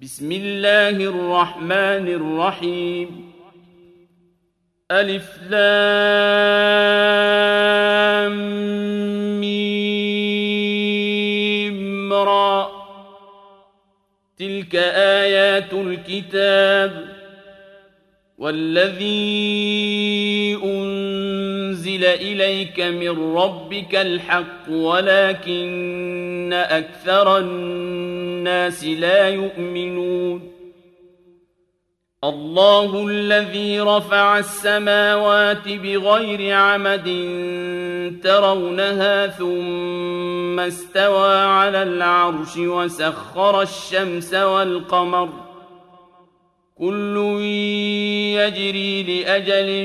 بسم الله الرحمن الرحيم ألف لام ميم را تلك آيات الكتاب والذي أنزل إليك من ربك الحق ولكن أكثر الناس لا يؤمنون الله الذي رفع السماوات بغير عمد ترونها ثم استوى على العرش وسخر الشمس والقمر كل يجري لأجل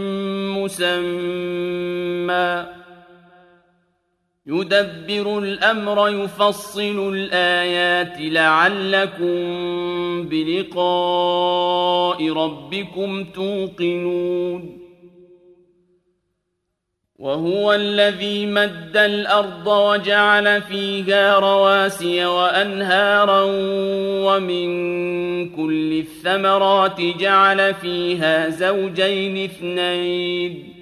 مسمى يدبر الأمر يفصل الآيات لعلكم بلقاء ربكم توقنون وهو الذي مد الأرض وجعل فيها رواسي وأنهارا ومن كل الثمرات جعل فيها زوجين اثنين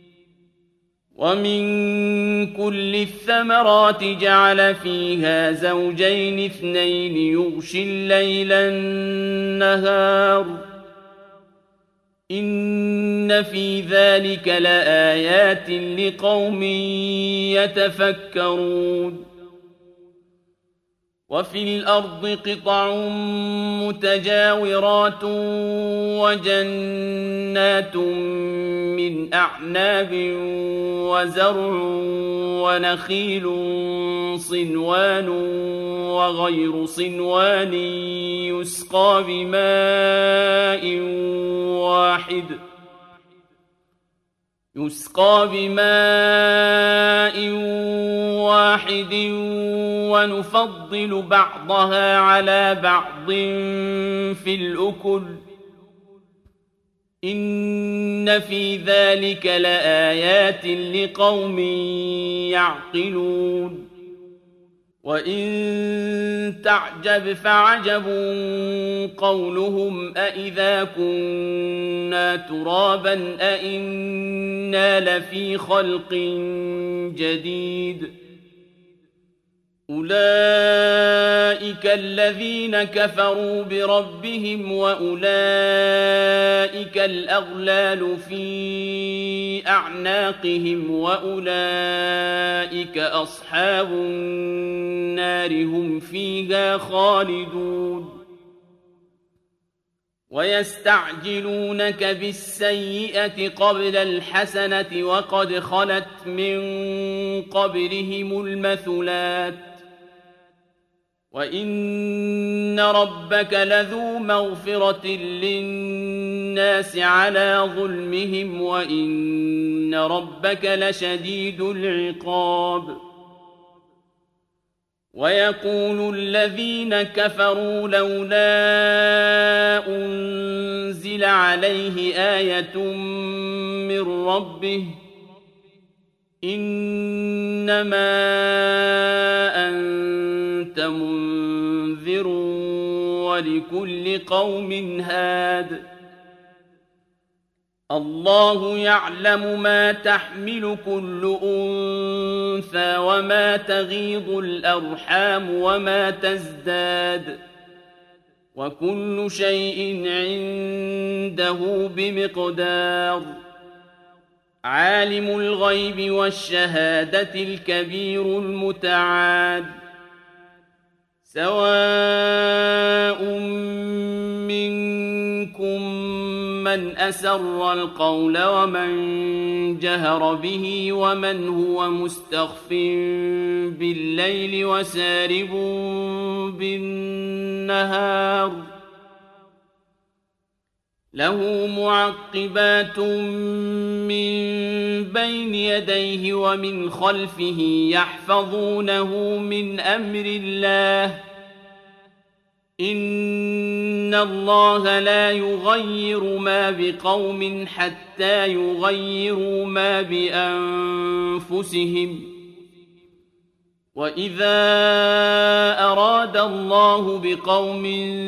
يغشي الليل النهار إن في ذلك لآيات لقوم يتفكرون وفي الأرض قطع متجاورات وجنات من أعناب وزرع ونخيل صنوان وغير صنوان يسقى بماء واحد ونفضل بعضها على بعض في الأكل إن في ذلك لآيات لقوم يعقلون وإن تعجب فعجب قولهم أإذا كنا ترابا أإنا لفي خلق جديد أولئك الذين كفروا بربهم وأولئك الأغلال في أعناقهم وأولئك أصحاب النار هم فيها خالدون ويستعجلونك بالسيئة قبل الحسنة وقد خلت من قبلهم المثلات وإن ربك لذو مغفرة للناس على ظلمهم وإن ربك لشديد العقاب ويقول الذين كفروا لولا أنزل عليه آية من ربه إنما أنت منذر ولكل قوم هاد الله يعلم ما تحمل كل أنثى وما تغيض الأرحام وما تزداد وكل شيء عنده بمقدار عالم الغيب والشهادة الكبير المتعال سواء منكم من أسر القول ومن جهر به ومن هو مستخف بالليل وسارب بالنهار له معقبات من بين يديه ومن خلفه يحفظونه من أمر الله إن الله لا يغير ما بقوم حتى يغيروا ما بأنفسهم وَإِذَا أَرَادَ اللَّهُ بِقَوْمٍ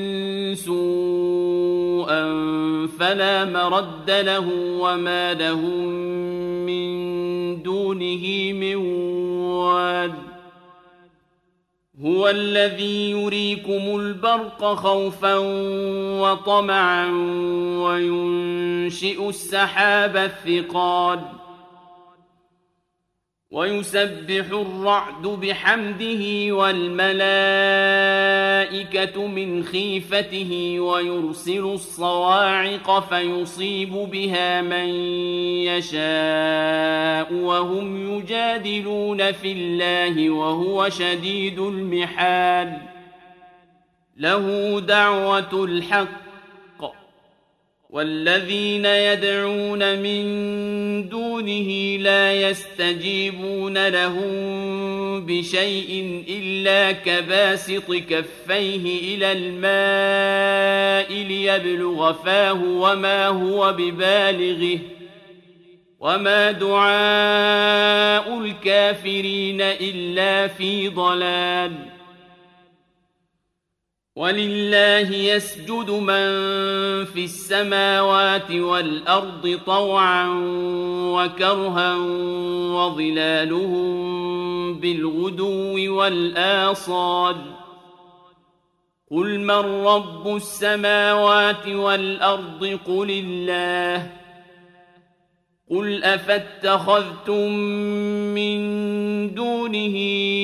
سُوءًا فَلَا مَرَدَّ لَهُ وَمَا لَهُم مِّن دُونِهِ مِن وَالٍ هُوَ الَّذِي يُرِيكُمُ الْبَرْقَ خَوْفًا وَطَمَعًا وَيُنشِئُ السَّحَابَ الثِّقَالَ وَيُسَبِّحُ الرَّعْدُ بِحَمْدِهِ وَالْمَلَائِكَةُ مِنْ خِيفَتِهِ وَيُرْسِلُ الصَّوَاعِقَ فَيُصِيبُ بِهَا مَن يَشَاءُ وَهُمْ يُجَادِلُونَ فِي اللَّهِ وَهُوَ شَدِيدُ الْمِحَالِ لَهُ دَعْوَةُ الْحَقِّ وَالَّذِينَ يَدْعُونَ مِن دُونِهِ لَا يَسْتَجِيبُونَ لَهُم بِشَيْءٍ إِلَّا كَبَاسِطِ كَفَّيْهِ إِلَى الْمَاءِ لِيَبْلُغَ فَاهُ وَمَا هُوَ بِبَالِغِهِ وَمَا دُعَاءُ الْكَافِرِينَ إِلَّا فِي ضَلَالٍ وَلِلَّهِ يَسْجُدُ مَن فِي السَّمَاوَاتِ وَالْأَرْضِ طَوْعًا وَكَرْهًا وَظِلَالُهُم بِالْغُدُوِّ وَالْآصَالِ قُلْ مَن رَّبُّ السَّمَاوَاتِ وَالْأَرْضِ قُلِ اللَّهُ قُلْ أَفَاتَّخَذْتُم مِّن دُونِهِ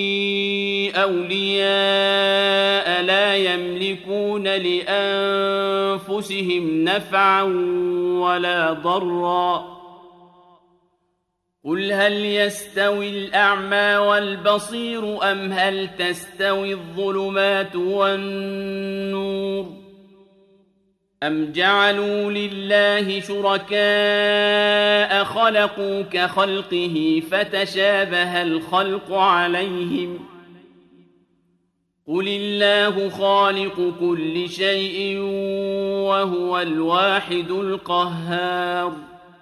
أَوْلِيَاءَ لَا يَمْلِكُونَ لِأَنفُسِهِمْ نَفْعًا وَلَا ضَرًّا قُلْ هَلْ يَسْتَوِي الْأَعْمَىٰ وَالْبَصِيرُ أَمْ هَلْ تَسْتَوِي الظُّلُمَاتُ وَالنُّورُ أَمْ جَعَلُوا لِلَّهِ شُرَكَاءَ خَلَقُوا كَخَلْقِهِ فَتَشَابَهَ الْخَلْقُ عَلَيْهِمْ قُلِ اللَّهُ خَالِقُ كُلِّ شَيْءٍ وَهُوَ الْوَاحِدُ الْقَهَّارُ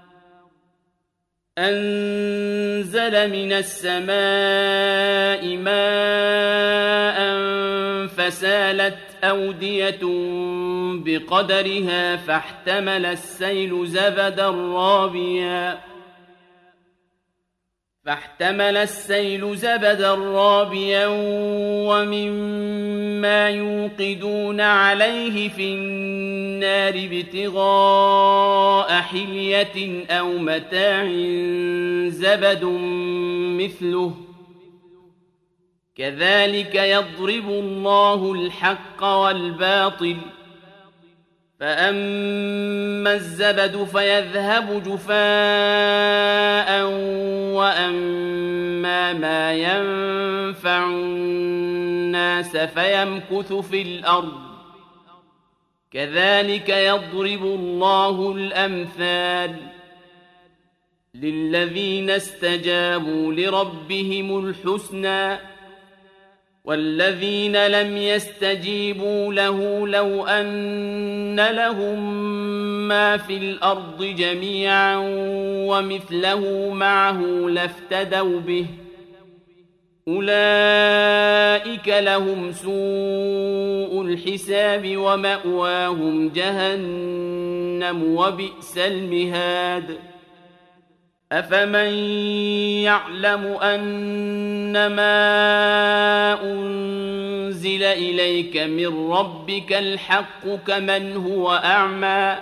أَنزَلَ مِنَ السَّمَاءِ مَاءً فَسَالَتْ أَوْدِيَةٌ بِقَدَرِهَا فَاحْتَمَلَ السَّيْلُ زَبَدًا رَّابِيًا وَمِمَّا يُوقِدُونَ عَلَيْهِ فِي النَّارِ ابْتِغَاءَ حِلْيَةٍ أَوْ مَتَاعٍ زَبَدٌ مِّثْلُهُ كَذَٰلِكَ يَضْرِبُ اللَّهُ الْحَقَّ وَالْبَاطِلَ فَأَمَّا الزَّبَدُ فَيَذْهَبُ جُفَاءً وَأَمَّا مَا يَنفَعُ النَّاسَ فَيَمْكُثُ فِي الْأَرْضِ كَذَٰلِكَ يَضْرِبُ اللَّهُ الْأَمْثَالَ لِلَّذِينَ اسْتَجَابُوا لِرَبِّهِمُ الْحُسْنَىٰ وَالَّذِينَ لَمْ يَسْتَجِيبُوا لَهُ لَوْ أَنَّ لَهُم مَّا فِي الْأَرْضِ جَمِيعًا وَمِثْلَهُ مَعَهُ لَافْتَدَوْا بِهِ أُولَٰئِكَ لَهُمْ سُوءُ الْحِسَابِ وَمَأْوَاهُمْ جَهَنَّمُ وَبِئْسَ الْمِهَادُ أَفَمَن يَعْلَمُ أَنَّمَا أُنزِلَ إِلَيْكَ مِن رَّبِّكَ الْحَقُّ كَمَنْ هُوَ أَعْمَىٰ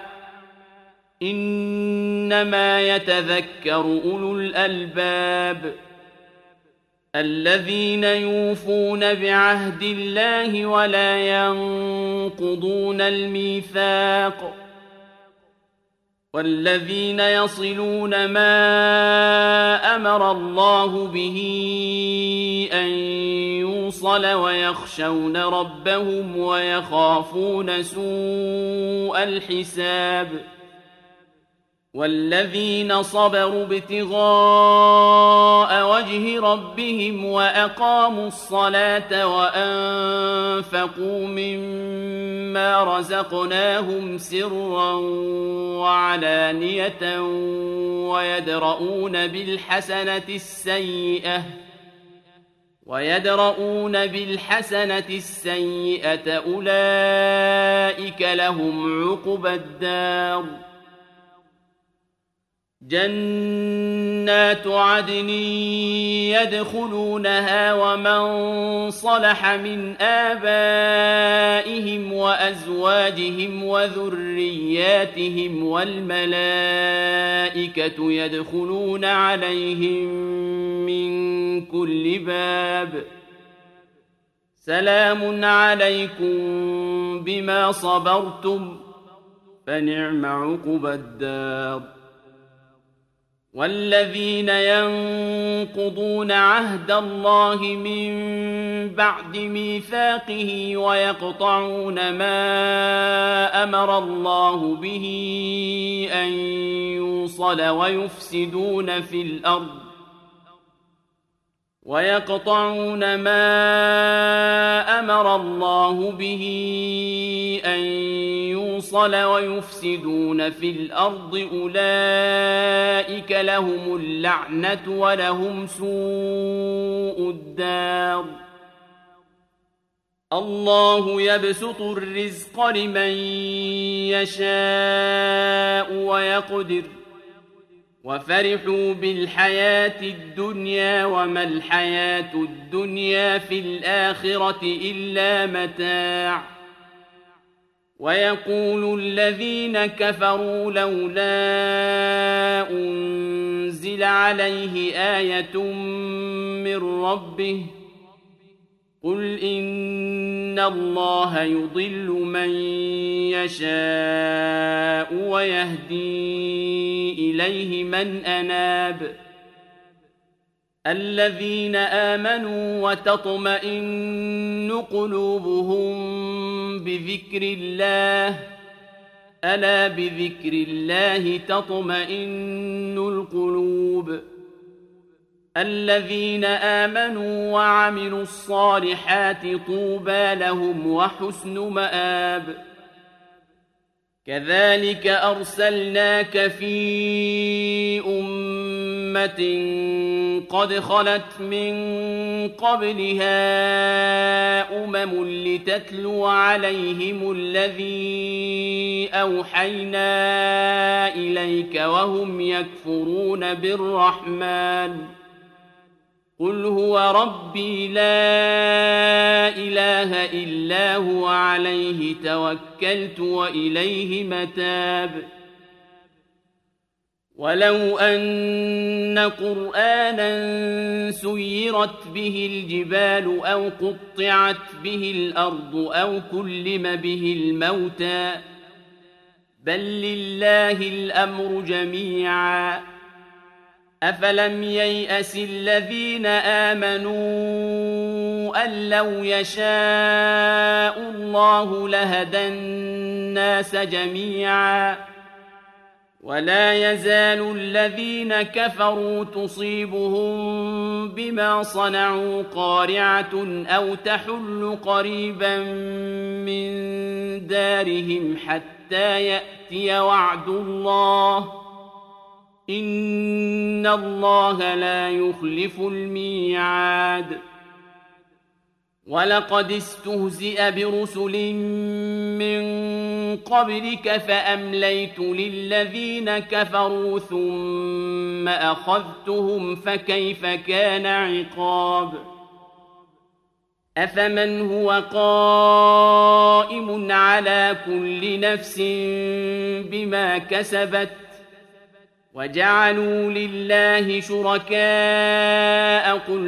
إِنَّمَا يَتَذَكَّرُ أُولُو الْأَلْبَابِ الَّذِينَ يُوفُونَ بِعَهْدِ اللَّهِ وَلَا يَنقُضُونَ الْمِيثَاقَ وَالَّذِينَ يَصِلُونَ مَا أَمَرَ اللَّهُ بِهِ أَن يُوصَلَ وَيَخْشَوْنَ رَبَّهُمْ وَيَخَافُونَ سُوءَ الْحِسَابِ وَالَّذِينَ صَبَرُوا ابْتِغَاءَ وَجْهِ رَبِّهِمْ وَأَقَامُوا الصَّلَاةَ وَأَنفَقُوا مِمَّا رَزَقْنَاهُمْ سِرًّا وَعَلَانِيَةً وَيَدْرَءُونَ بِالْحَسَنَةِ السَّيِّئَةَ ويدرؤون بالحسنة السيئة أولئك لهم عقبى الدار جنات عدن يدخلونها ومن صلح من آبائهم وأزواجهم وذرياتهم والملائكة يدخلون عليهم من كل باب سلام عليكم بما صبرتم فنعم عقبى الدار والذين ينقضون عهد الله من بعد ميثاقه ويقطعون ما أمر الله به أن يوصل ويقطعون ما أمر الله به أن يوصل ويفسدون في الأرض أولئك لهم اللعنة ولهم سوء الدار الله يبسط الرزق لمن يشاء ويقدر وفرحوا بالحياة الدنيا وما الحياة الدنيا في الآخرة إلا متاع ويقول الذين كفروا لولا أنزل عليه آية من ربه قل إن الله يضل من يشاء ويهدي إليه من أناب الذين آمنوا وتطمئن قلوبهم بذكر الله ألا بذكر الله تطمئن القلوب الذين آمنوا وعملوا الصالحات طوبى لهم وحسن مآب كذلك أرسلناك في أمة قد خلت من قبلها لتتلو عليهم الذي أوحينا إليك وهم يكفرون بالرحمن قل هو ربي لا إله إلا هو عليه توكلت وإليه متاب ولو أن قرآنا سيرت به الجبال أو قطعت به الأرض أو كلم به الموتى بل لله الأمر جميعا أفلم ييأس الذين آمنوا أن لو يشاء الله لهدى الناس جميعا ولا يزال الذين كفروا تصيبهم بما صنعوا قارعة أو تحل قريبا من دارهم حتى يأتي وعد الله إن الله لا يخلف الميعاد ولقد استهزئ برسل من قبلك فأمليت للذين كفروا ثم أخذتهم فكيف كان عقاب أفمن هو قائم على كل نفس بما كسبت وجعلوا لله شركاء قل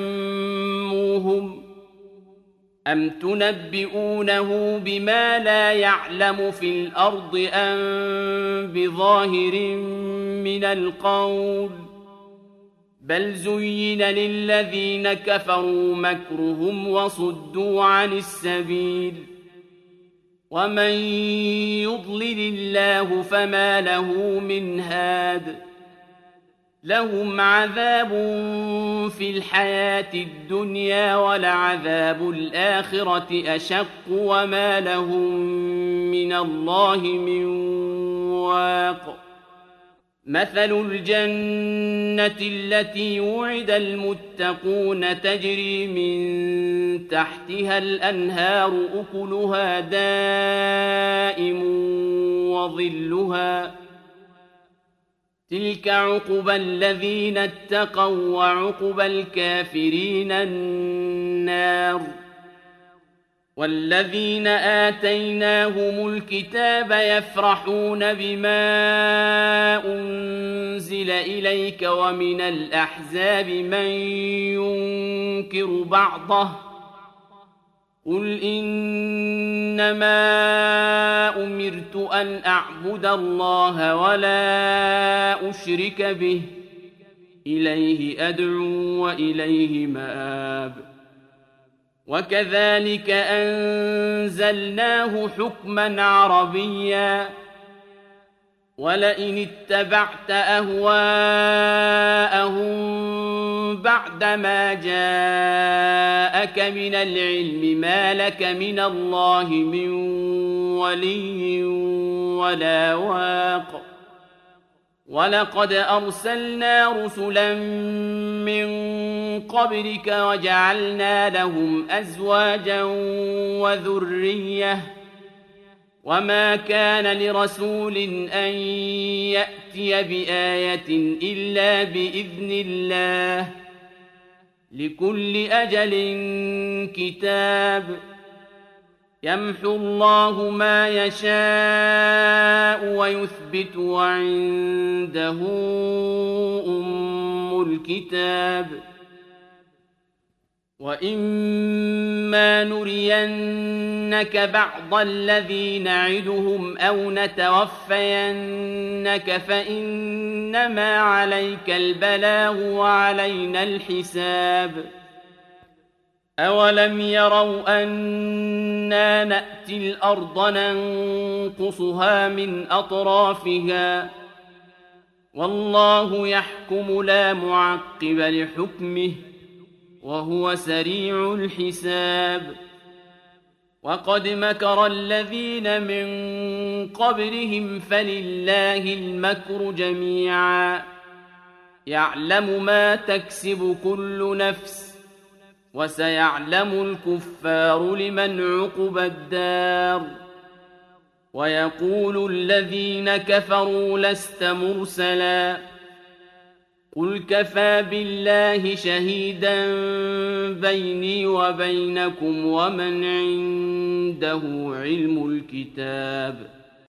سموهم أم تنبئونه بما لا يعلم في الأرض أم بظاهر من القول بل زين للذين كفروا مكرهم وصدوا عن السبيل ومن يضلل الله فما له من هاد لهم عذاب في الحياة الدنيا ولعذاب الآخرة أشق وما لهم من الله من واق مثل الجنة التي وعد المتقون تجري من تحتها الأنهار أكلها دائم وظلها تلك عقبى الذين اتقوا وعقبى الكافرين النار والذين آتيناهم الكتاب يفرحون بما أنزل إليك ومن الأحزاب من ينكر بعضه قل إنما أمرت أن أعبد الله ولا أشرك به إليه أدعو وإليه مآب وكذلك أنزلناه حكما عربيا ولئن اتبعت أهواءهم بعدما جاءك من العلم ما لك من الله من ولي ولا واق ولقد أرسلنا رسلا من قبلك وجعلنا لهم أزواجا وذرية وما كان لرسول أن يأتي بآية إلا بإذن الله لكل أجل كتاب يمحو الله ما يشاء ويثبت وعنده أم الكتاب وإما نرينك بعض الذي نعدهم أو نتوفينك فإنما عليك البلاغ وعلينا الحساب أولم يروا أنا نأتي الأرض ننقصها من أطرافها والله يحكم لا معقب لحكمه وهو سريع الحساب وقد مكر الذين من قبلهم فلله المكر جميعا يعلم ما تكسب كل نفس وسيعلم الكفار لمن عقبى الدار ويقول الذين كفروا لست مرسلا قل كفى بالله شهيدا بيني وبينكم ومن عنده علم الكتاب